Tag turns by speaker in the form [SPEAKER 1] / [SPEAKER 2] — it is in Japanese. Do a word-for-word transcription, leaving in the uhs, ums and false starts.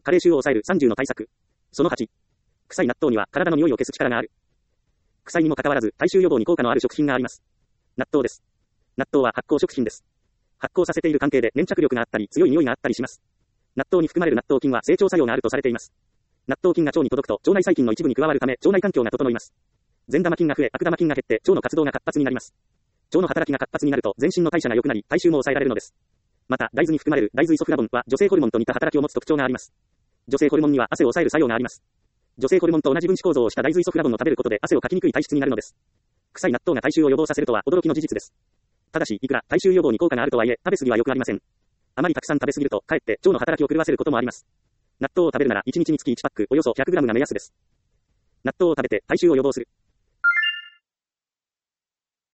[SPEAKER 1] 加齢臭を抑えるさんじゅうの対策。そのはち。臭い納豆には体の匂いを消す力がある。臭いにもかかわらず、体臭予防に効果のある食品があります。納豆です。納豆は発酵食品です。発酵させている関係で粘着力があったり、強い匂いがあったりします。納豆に含まれる納豆菌は整腸作用があるとされています。納豆菌が腸に届くと、腸内細菌の一部に加わるため、腸内環境が整います。善玉菌が増え、悪玉菌が減って、腸の活動が活発になります。腸の働きが活発になると、全身の代謝が良くなり、体臭も抑えられるのです。また、大豆に含まれる大豆イソフラボンは、女性ホルモンと似た働きを持つ特徴があります。女性ホルモンには汗を抑える作用があります。女性ホルモンと同じ分子構造をした大豆イソフラボンを食べることで汗をかきにくい体質になるのです。臭い納豆が体臭を予防させるとは驚きの事実です。ただし、いくら体臭予防に効果があるとはいえ、食べ過ぎは良くありません。あまりたくさん食べ過ぎると、かえって腸の働きを狂わせることもあります。納豆を食べるならいちにちにつきいちパック、およそ ひゃくグラム が目安です。納豆を食べて体臭を予防する。